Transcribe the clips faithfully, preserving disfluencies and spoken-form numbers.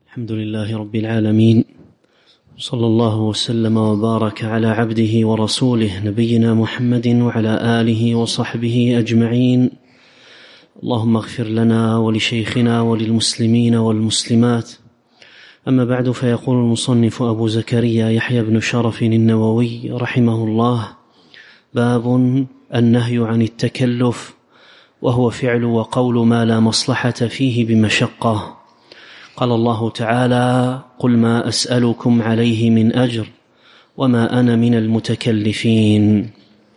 الحمد لله رب العالمين، صلى الله وسلم وبارك على عبده ورسوله نبينا محمد وعلى آله وصحبه أجمعين. اللهم اغفر لنا ولشيخنا وللمسلمين والمسلمات. أما بعد، فيقول المصنف أبو زكريا يحيى بن شرف النووي رحمه الله: باب النهي عن التكلف، وهو فعل وقول ما لا مصلحة فيه بمشقة. قال الله تعالى: قل ما أسألكم عليه من أجر وما أنا من المتكلفين.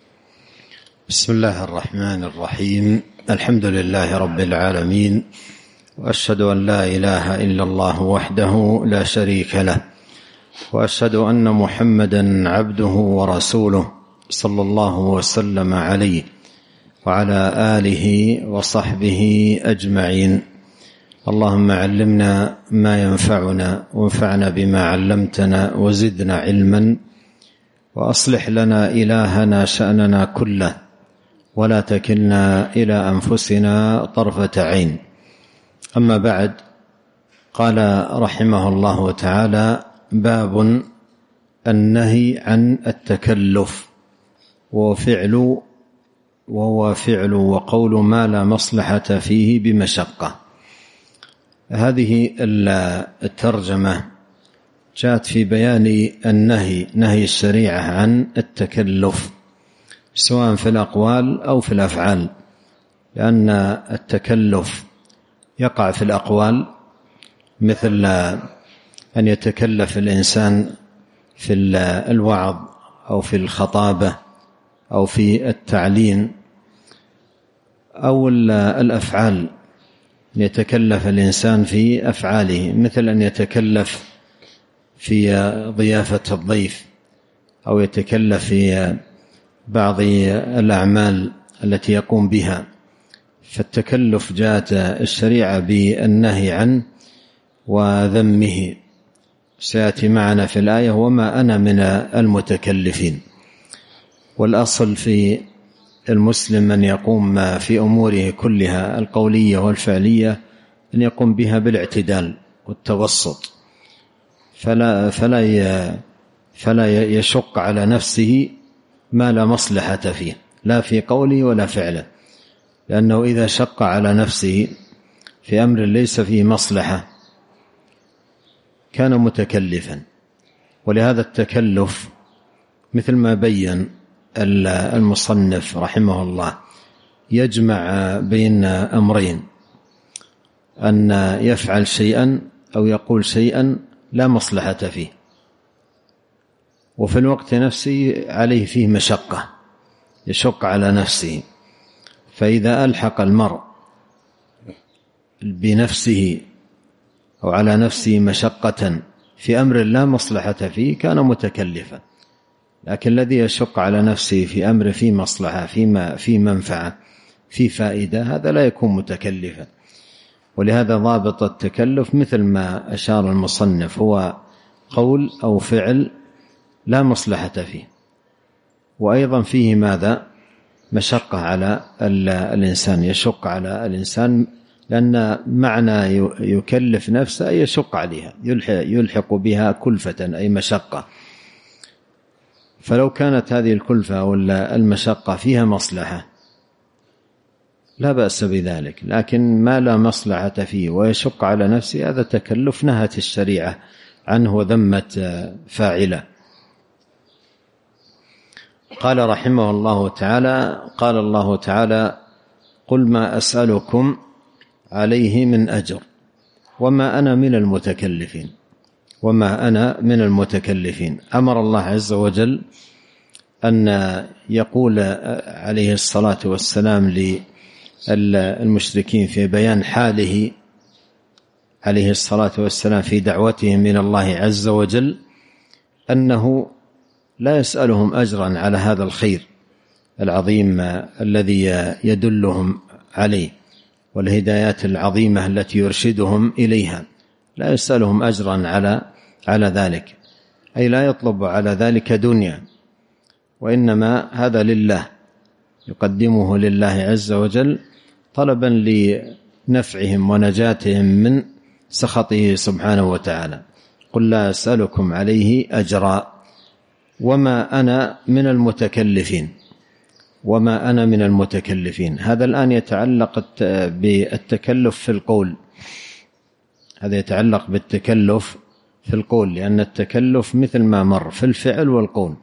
بسم الله الرحمن الرحيم. الحمد لله رب العالمين، وأشهد أن لا إله إلا الله وحده لا شريك له، وأشهد أن محمدا عبده ورسوله صلى الله وسلم عليه وعلى آله وصحبه أجمعين. اللهم علمنا ما ينفعنا وانفعنا بما علمتنا وزدنا علما، وأصلح لنا إلهنا شأننا كله، ولا تكلنا إلى أنفسنا طرفة عين. أما بعد، قال رحمه الله تعالى: باب النهي عن التكلف، وفعل وهو فعل وقول ما لا مصلحة فيه بمشقة. هذه الترجمة جاءت في بيان النهي، نهي الشريعة عن التكلف، سواء في الأقوال أو في الأفعال، لأن التكلف يقع في الأقوال، مثل أن يتكلف الإنسان في الوعظ أو في الخطابة أو في التعليم، أو الأفعال يتكلف الإنسان في أفعاله، مثل أن يتكلف في ضيافة الضيف، أو يتكلف في بعض الأعمال التي يقوم بها. فالتكلف جاءت الشريعة بالنهي عنه وذمه، سيأتي معنا في الآية: وما أنا من المتكلفين. والأصل في المسلم أن يقوم في أموره كلها القولية والفعلية أن يقوم بها بالاعتدال والتوسط، فلا, فلا, فلا يشق على نفسه ما لا مصلحة فيه، لا في قوله ولا فعله، لأنه إذا شق على نفسه في أمر ليس فيه مصلحة كان متكلفا. ولهذا التكلف مثل ما بين المصنف رحمه الله يجمع بين أمرين: أن يفعل شيئا أو يقول شيئا لا مصلحة فيه، وفي الوقت نفسه عليه فيه مشقة، يشق على نفسه. فإذا ألحق المرء بنفسه أو على نفسه مشقة في أمر لا مصلحة فيه كان متكلفا. لكن الذي يشق على نفسه في أمر فيه مصلحة، فيما في منفعة، في فائدة، هذا لا يكون متكلفا. ولهذا ضابط التكلف مثل ما أشار المصنف هو قول أو فعل لا مصلحة فيه، وأيضا فيه ماذا؟ مشقة على الإنسان، يشق على الإنسان، لأن معنى يكلف نفسه أي يشق عليها، يلحق بها كلفة أي مشقة. فلو كانت هذه الكلفة ولا المشقة فيها مصلحة لا بأس بذلك، لكن ما لا مصلحة فيه ويشق على نفسه هذا تكلف نهت الشريعة عنه وذمت فاعله. قال رحمه الله تعالى: قال الله تعالى: قل ما أسألكم عليه من أجر وما أنا من المتكلفين. وما أنا من المتكلفين. أمر الله عز وجل أن يقول عليه الصلاة والسلام للمشركين في بيان حاله عليه الصلاة والسلام في دعوتهم من الله عز وجل أنه لا يسألهم أجرا على هذا الخير العظيم الذي يدلهم عليه والهدايات العظيمة التي يرشدهم إليها، لا يسألهم أجرا على على ذلك، أي لا يطلب على ذلك دنيا، وإنما هذا لله، يقدمه لله عز وجل طلبا لنفعهم ونجاتهم من سخطه سبحانه وتعالى. قل لا أسألكم عليه أجرا وما أنا من المتكلفين وما أنا من المتكلفين. هذا الآن يتعلق بالتكلف في القول، هذا يتعلق بالتكلف في القول، لأن التكلف مثل ما مر في الفعل والقول.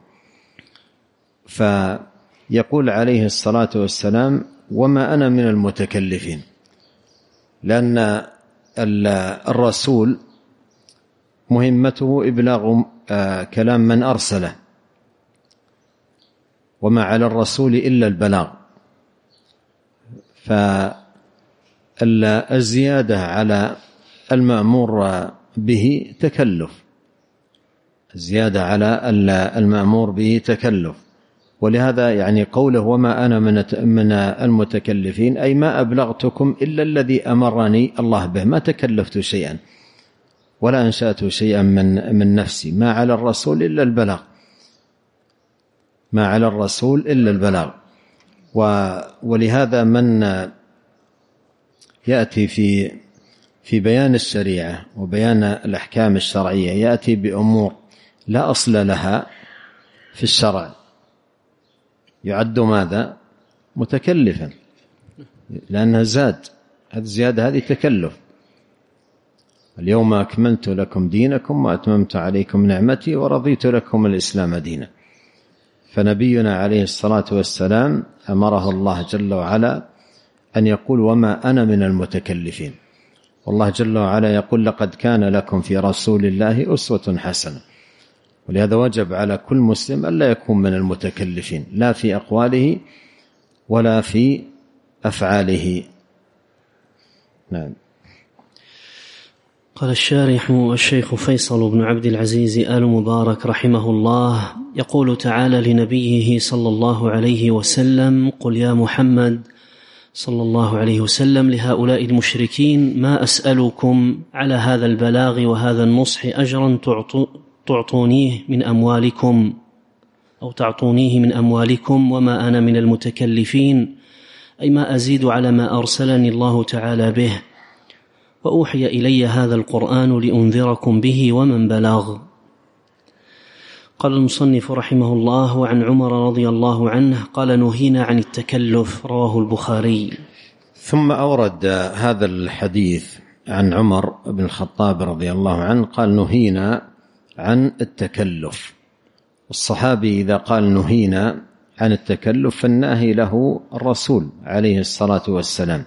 فيقول عليه الصلاة والسلام وما أنا من المتكلفين، لأن الرسول مهمته إبلاغ كلام من أرسله، وما على الرسول إلا البلاغ. فالزيادة على المأمور به تكلف، الزيادة على المأمور به تكلف. ولهذا يعني قوله وما أنا من المتكلفين أي ما أبلغتكم إلا الذي أمرني الله به، ما تكلفت شيئا ولا أنشأت شيئا من من نفسي. ما على الرسول إلا البلاغ، ما على الرسول إلا البلاغ. ولهذا من يأتي في في بيان الشريعة وبيان الأحكام الشرعية يأتي بأمور لا أصل لها في الشرع يعد ماذا؟ متكلفا، لأنها زاد، هذه الزيادة هذه تكلف. اليوم أكملت لكم دينكم وأتممت عليكم نعمتي ورضيت لكم الإسلام دينا. فنبينا عليه الصلاة والسلام أمره الله جل وعلا أن يقول وما أنا من المتكلفين. والله جل وعلا يقول لقد كان لكم في رسول الله أسوة حسنة. ولهذا وجب على كل مسلم ألا يكون من المتكلفين، لا في أقواله ولا في أفعاله. نعم. قال الشارح الشيخ فيصل بن عبد العزيز آل مبارك رحمه الله، يقول تعالى لنبيه صلى الله عليه وسلم قل يا محمد صلى الله عليه وسلم لهؤلاء المشركين ما أسألكم على هذا البلاغ وهذا النصح أجرا تعطونيه من أموالكم أو تعطونيه من أموالكم وما أنا من المتكلفين، أي ما أزيد على ما أرسلني الله تعالى به، وأوحي إلي هذا القرآن لأنذركم به ومن بلغ. قال المصنف رحمه الله وعن عمر رضي الله عنه قال نهينا عن التكلف، رواه البخاري. ثم أورد هذا الحديث عن عمر بن الخطاب رضي الله عنه قال نهينا عن التكلف. الصحابي إذا قال نهينا عن التكلف فالناهي له الرسول عليه الصلاة والسلام،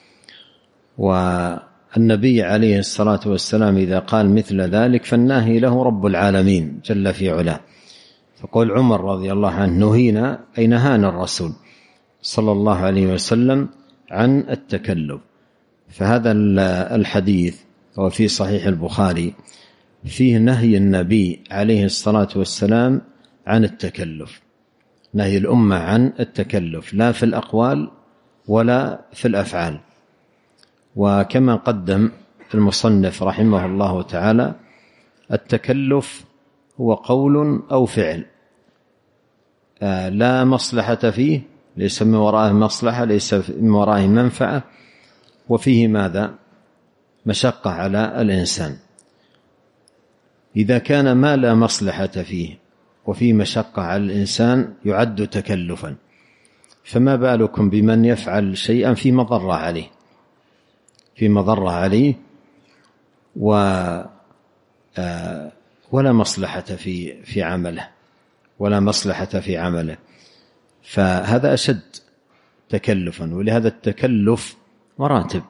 والنبي عليه الصلاة والسلام إذا قال مثل ذلك فالناهي له رب العالمين جل في علاه. فقول عمر رضي الله عنه نهينا أي نهانا الرسول صلى الله عليه وسلم عن التكلف. فهذا الحديث هو في صحيح البخاري فيه نهي النبي عليه الصلاة والسلام عن التكلف، نهي الأمة عن التكلف لا في الأقوال ولا في الأفعال. وكما قدم المصنف رحمه الله تعالى التكلف هو قول أو فعل لا مصلحة فيه، ليس من وراءه مصلحة، ليس من وراءه منفعة، وفيه ماذا؟ مشقة على الإنسان. إذا كان ما لا مصلحة فيه وفيه مشقة على الإنسان يعد تكلفا، فما بالكم بمن يفعل شيئا في مضرة عليه في مضرة عليه و ولا مصلحة في في عمله ولا مصلحة في عمله فهذا أشد تكلفا. ولهذا التكلف مراتب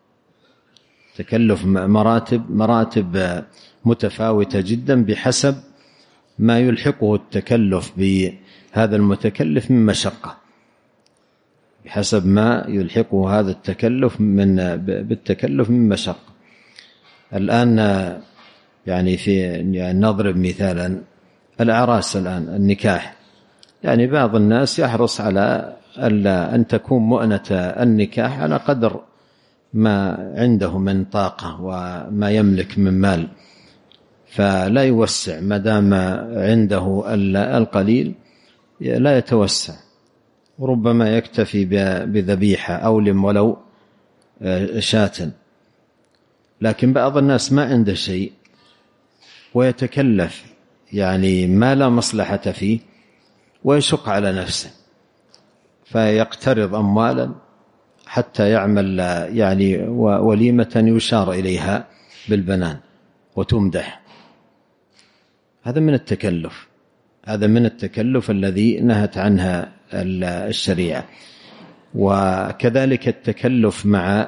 تكلف مراتب مراتب متفاوتة جدا بحسب ما يلحقه التكلف بهذا المتكلف من مشقة، بحسب ما يلحقه هذا التكلف من بالتكلف من مشقة. الآن يعني في يعني نضرب مثالا الأعراس الآن النكاح، يعني بعض الناس يحرص على أن تكون مؤنة النكاح على قدر ما عنده من طاقة وما يملك من مال، فلا يوسع ما دام عنده القليل لا يتوسع، وربما يكتفي بذبيحة أو لم ولو شاة. لكن بعض الناس ما عنده شيء ويتكلف يعني ما لا مصلحة فيه ويشق على نفسه، فيقترض أموالا حتى يعمل يعني وليمة يشار إليها بالبنان وتمدح. هذا من التكلف، هذا من التكلف الذي نهت عنها الشريعة. وكذلك التكلف مع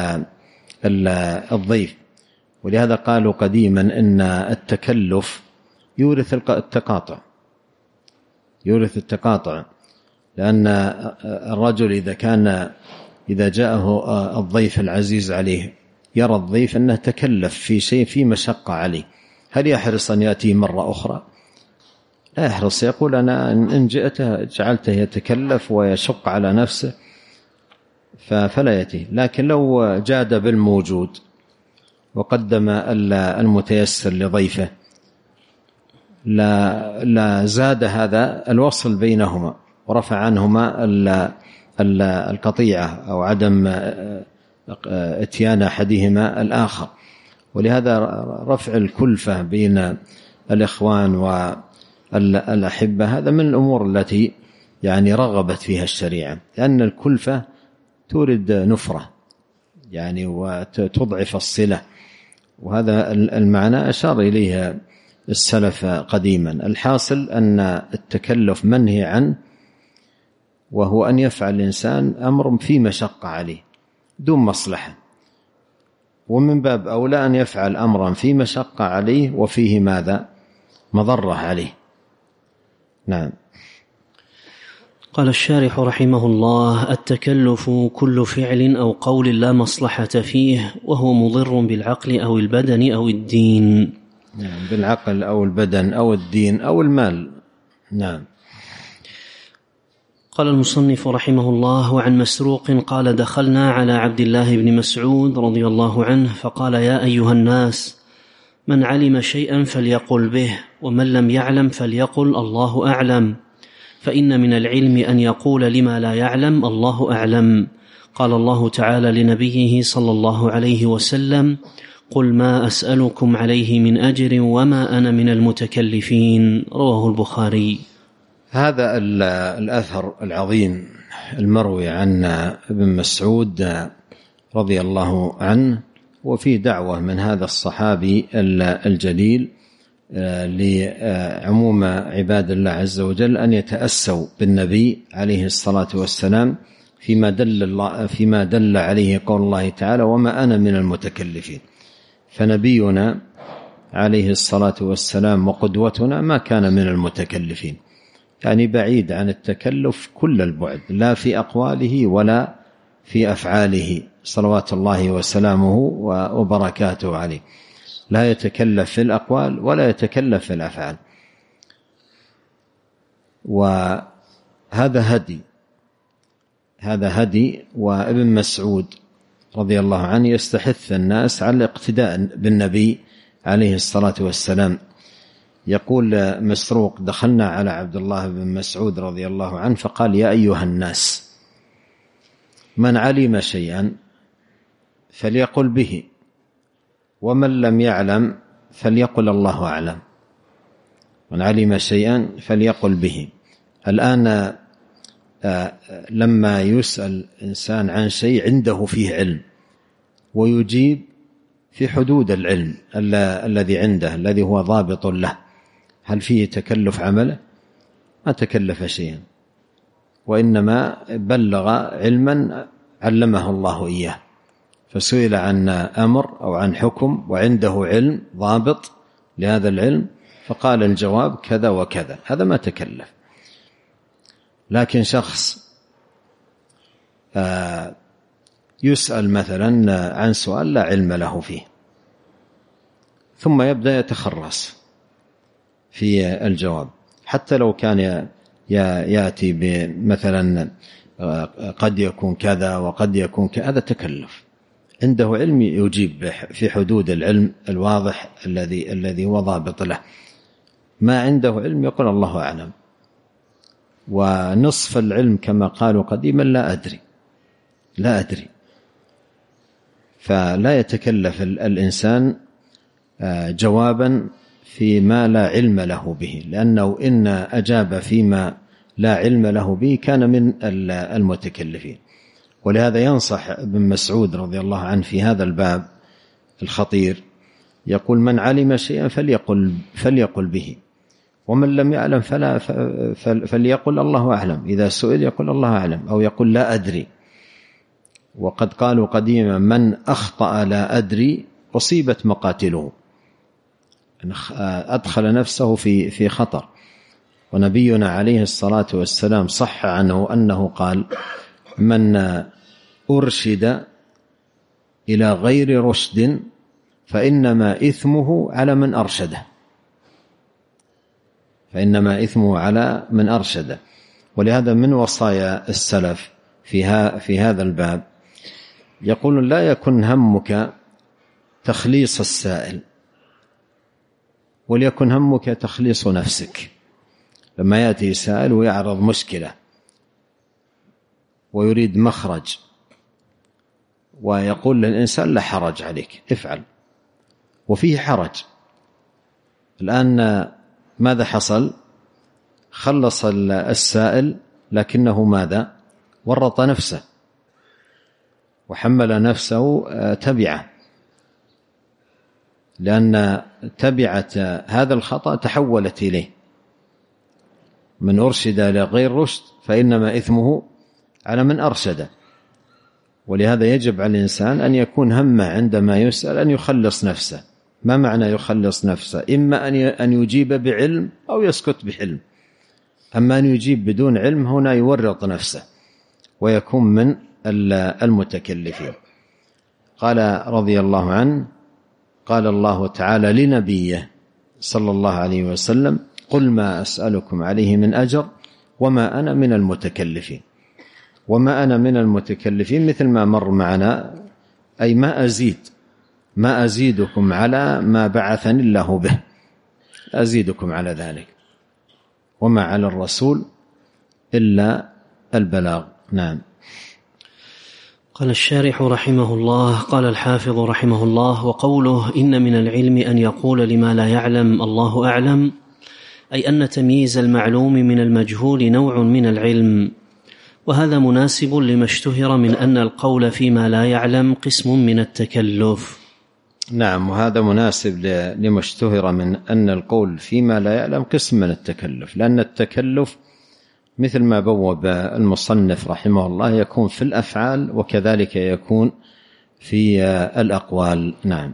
الضيف، ولهذا قالوا قديما إن التكلف يورث التقاطع، يورث التقاطع، لأن الرجل إذا كان إذا جاءه الضيف العزيز عليه يرى الضيف أنه تكلف في شيء في مشقة عليه، هل يحرص أن يأتي مرة أخرى؟ لا يحرص، يقول أنا إن جئت جعلته يتكلف ويشق على نفسه فلا يأتي. لكن لو جاد بالموجود وقدم المتيسر لضيفه لا, لا زاد هذا الوصل بينهما ورفع عنهما القطيعة أو عدم اتيان أحدهما الآخر. ولهذا رفع الكلفة بين الإخوان والأحبة هذا من الأمور التي يعني رغبت فيها الشريعة، لأن الكلفة تورد نفرة يعني وتضعف الصلة، وهذا المعنى أشار إليها السلف قديما. الحاصل أن التكلف منهي عنه، وهو أن يفعل الإنسان أمر في مشقة عليه دون مصلحة، ومن باب أولى أن يفعل أمرا في مشقة عليه وفيه ماذا؟ مضرة عليه. نعم. قال الشارح رحمه الله: التكلف كل فعل أو قول لا مصلحة فيه، وهو مضر بالعقل أو البدن أو الدين. نعم، بالعقل أو البدن أو الدين أو المال. نعم. قال المصنف رحمه الله: وعن مسروق قال: دخلنا على عبد الله بن مسعود رضي الله عنه فقال: يا أيها الناس، من علم شيئا فليقل به، ومن لم يعلم فليقل الله أعلم، فإن من العلم أن يقول لما لا يعلم الله أعلم. قال الله تعالى لنبيه صلى الله عليه وسلم: قل ما أسألكم عليه من أجر وما أنا من المتكلفين. رواه البخاري. هذا الأثر العظيم المروي عن ابن مسعود رضي الله عنه، وفي دعوة من هذا الصحابي الجليل لعموم عباد الله عز وجل أن يتأسوا بالنبي عليه الصلاة والسلام فيما دل, الله فيما دل عليه قول الله تعالى: وما أنا من المتكلفين. فنبينا عليه الصلاة والسلام وقدوتنا ما كان من المتكلفين، يعني بعيد عن التكلف كل البعد، لا في أقواله ولا في أفعاله صلوات الله وسلامه وبركاته عليه، لا يتكلف في الأقوال ولا يتكلف في الأفعال. وهذا هدي هذا هدي وابن مسعود رضي الله عنه يستحث الناس على الاقتداء بالنبي عليه الصلاة والسلام. يقول مسروق: دخلنا على عبد الله بن مسعود رضي الله عنه فقال: يا أيها الناس، من علم شيئا فليقل به، ومن لم يعلم فليقل الله أعلم. من علم شيئا فليقل به. الآن لما يسأل إنسان عن شيء عنده فيه علم ويجيب في حدود العلم الذي عنده الذي هو ضابط له، هل فيه تكلف عمله؟ ما تكلف شيئا، وإنما بلغ علما علمه الله إياه، فسئل عن أمر أو عن حكم وعنده علم ضابط لهذا العلم فقال الجواب كذا وكذا، هذا ما تكلف. لكن شخص يسأل مثلا عن سؤال لا علم له فيه ثم يبدأ يتخرص في الجواب، حتى لو كان يأتي بمثلا قد يكون كذا وقد يكون كذا، هذا تكلف. عنده علم يجيب في حدود العلم الواضح الذي الذي هو ضابط له. ما عنده علم يقول الله أعلم. ونصف العلم كما قالوا قديما لا أدري لا أدري فلا يتكلف الإنسان جوابا فيما لا علم له به، لأنه إن أجاب فيما لا علم له به كان من المتكلفين. ولهذا ينصح ابن مسعود رضي الله عنه في هذا الباب الخطير، يقول: من علم شيئا فليقل, فليقل به، ومن لم يعلم فلا فليقل الله أعلم. إذا سئل يقول الله أعلم، أو يقول لا أدري. وقد قالوا قديما: من أخطأ لا أدري أصيبت مقاتله، أدخل نفسه في في خطر. ونبينا عليه الصلاة والسلام صح عنه أنه قال: من أرشد إلى غير رشد فإنما إثمه على من أرشده، فإنما إثمه على من أرشده. ولهذا من وصايا السلف في في هذا الباب يقول: لا يكن همك تخليص السائل، وليكن همك تخليص نفسك. لما يأتي سائل ويعرض مشكلة ويريد مخرج ويقول للإنسان: لا حرج عليك، افعل، وفيه حرج. الآن ماذا حصل؟ خلص السائل، لكنه ماذا؟ ورط نفسه وحمل نفسه تبعه، لأن تبعة هذا الخطأ تحولت إليه. من أرشد إلى غير رشد فإنما إثمه على من أرشد. ولهذا يجب على الإنسان أن يكون همه عندما يسأل أن يخلص نفسه. ما معنى يخلص نفسه؟ إما أن يجيب بعلم أو يسكت بحلم. أما أن يجيب بدون علم هنا يورط نفسه ويكون من المتكلفين. قال رضي الله عنه: قال الله تعالى لنبيه صلى الله عليه وسلم: قل ما أسألكم عليه من أجر وما أنا من المتكلفين. وما أنا من المتكلفين مثل ما مر معنا، أي ما أزيد ما أزيدكم على ما بعثني الله به، أزيدكم على ذلك، وما على الرسول إلا البلاغ. نعم. قال الشارح رحمه الله: قال الحافظ رحمه الله: وقوله إن من العلم أن يقول لما لا يعلم الله أعلم، أي أن تمييز المعلوم من المجهول نوع من العلم، وهذا مناسب لما اشتهر من أن القول فيما لا يعلم قسم من التكلف. نعم، وهذا مناسب لما اشتهر من أن القول فيما لا يعلم قسم من التكلف، لأن التكلف مثل ما بوب المصنف رحمه الله يكون في الأفعال وكذلك يكون في الأقوال. نعم.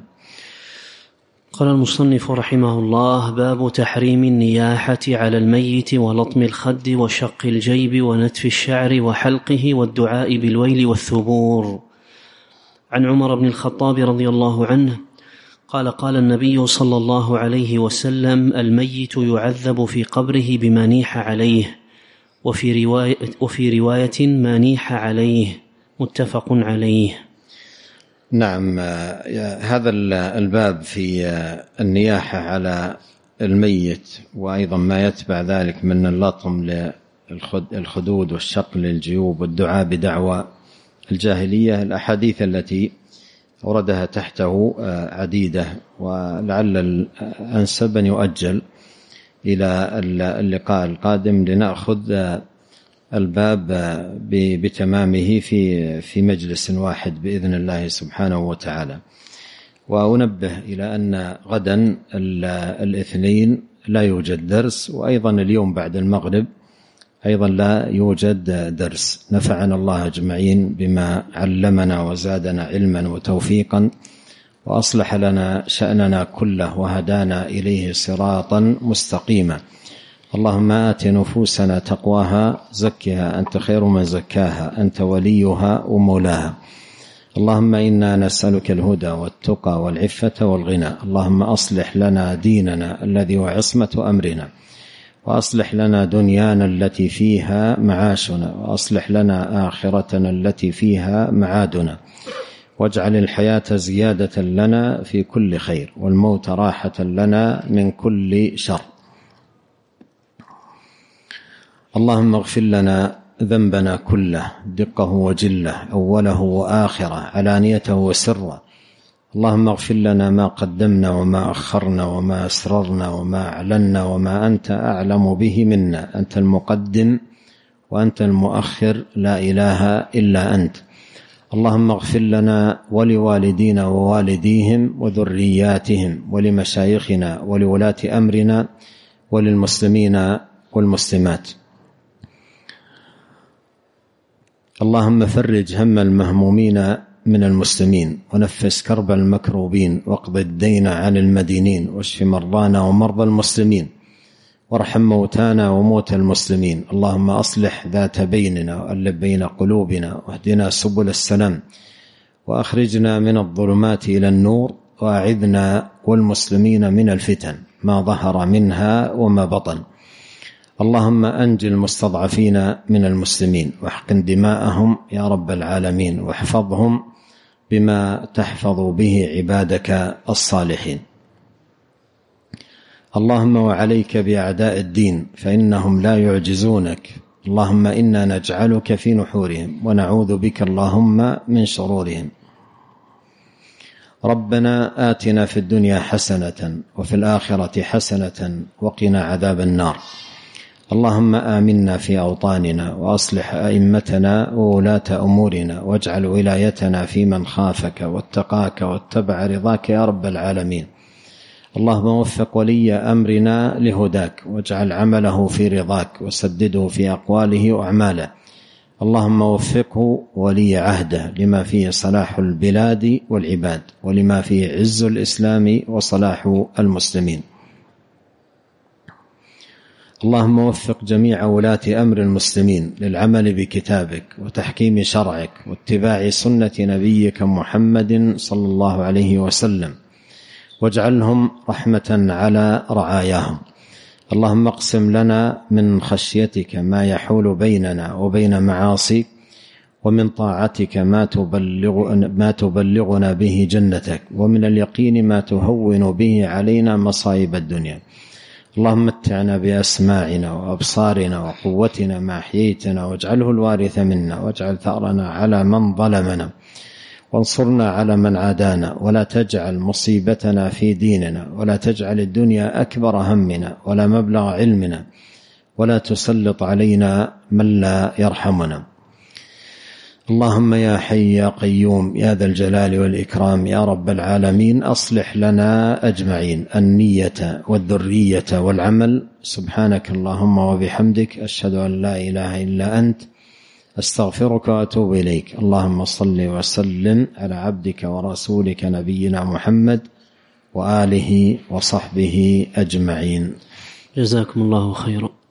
قال المصنف رحمه الله: باب تحريم النياحة على الميت ولطم الخد وشق الجيب ونتف الشعر وحلقه والدعاء بالويل والثبور. عن عمر بن الخطاب رضي الله عنه قال: قال النبي صلى الله عليه وسلم: الميت يعذب في قبره بما نيح عليه، وفي رواية, وفي رواية ما نيح عليه، متفق عليه. نعم. هذا الباب في النياحة على الميت وأيضا ما يتبع ذلك من اللطم للخدود والشق للجيوب والدعاء بدعوى الجاهلية، الأحاديث التي وردها تحته عديدة، ولعل الأنسب أن يؤجل إلى اللقاء القادم لنأخذ الباب بتمامه في في مجلس واحد بإذن الله سبحانه وتعالى. وأنبه إلى أن غدا الاثنين لا يوجد درس، وأيضا اليوم بعد المغرب أيضا لا يوجد درس. نفعنا الله أجمعين بما علمنا وزادنا علما وتوفيقا، وأصلح لنا شأننا كله وهدانا إليه صراطا مستقيما. اللهم آت نفوسنا تقواها، زكها أنت خير من زكاها، أنت وليها ومولاها. اللهم إنا نسألك الهدى والتقى والعفة والغنى. اللهم أصلح لنا ديننا الذي هو عصمة أمرنا، وأصلح لنا دنيانا التي فيها معاشنا، وأصلح لنا آخرتنا التي فيها معادنا، واجعل الحياة زيادة لنا في كل خير، والموت راحة لنا من كل شر. اللهم اغفر لنا ذنبنا كله، دقه وجله، أوله وآخره، علانيته وسره، اللهم اغفر لنا ما قدمنا وما أخرنا وما أسررنا وما أعلنا وما أنت أعلم به منا، أنت المقدم وأنت المؤخر، لا إله إلا أنت. اللهم اغفر لنا ولوالدينا ووالديهم وذرياتهم ولمشايخنا ولولاة أمرنا وللمسلمين والمسلمات. اللهم فرج هم المهمومين من المسلمين ونفس كرب المكروبين واقض الدين عن المدينين واشف مرضانا ومرضى المسلمين وارحم موتانا وموتى المسلمين. اللهم أصلح ذات بيننا وألف بين قلوبنا واهدنا سبل السلام وأخرجنا من الظلمات إلى النور وأعذنا والمسلمين من الفتن ما ظهر منها وما بطن. اللهم أنجِ المستضعفين من المسلمين واحقن دماءهم يا رب العالمين واحفظهم بما تحفظ به عبادك الصالحين. اللهم وعليك بأعداء الدين فإنهم لا يعجزونك. اللهم إنا نجعلك في نحورهم ونعوذ بك اللهم من شرورهم. ربنا آتنا في الدنيا حسنة وفي الآخرة حسنة وقنا عذاب النار. اللهم آمنا في أوطاننا وأصلح أئمتنا وولاة أمورنا واجعل ولايتنا في من خافك واتقاك واتبع رضاك يا رب العالمين. اللهم وفق ولي أمرنا لهداك واجعل عمله في رضاك وسدده في أقواله وأعماله. اللهم وفقه ولي عهده لما فيه صلاح البلاد والعباد ولما فيه عز الإسلام وصلاح المسلمين. اللهم وفق جميع ولاة أمر المسلمين للعمل بكتابك وتحكيم شرعك واتباع سنة نبيك محمد صلى الله عليه وسلم واجعلهم رحمة على رعاياهم. اللهم اقسم لنا من خشيتك ما يحول بيننا وبين معاصيك ومن طاعتك ما تبلغ ما تبلغنا به جنتك ومن اليقين ما تهون به علينا مصائب الدنيا. اللهم متعنا بأسماعنا وأبصارنا وقوتنا ما أحييتنا واجعله الوارث منا واجعل ثأرنا على من ظلمنا وانصرنا على من عادانا ولا تجعل مصيبتنا في ديننا ولا تجعل الدنيا أكبر همنا ولا مبلغ علمنا ولا تسلط علينا من لا يرحمنا. اللهم يا حي يا قيوم يا ذا الجلال والإكرام يا رب العالمين أصلح لنا أجمعين النية والذرية والعمل. سبحانك اللهم وبحمدك أشهد أن لا إله إلا أنت أستغفرك وأتوب إليك. اللهم صل وسلم على عبدك ورسولك نبينا محمد وآله وصحبه أجمعين. جزاكم الله خيرا.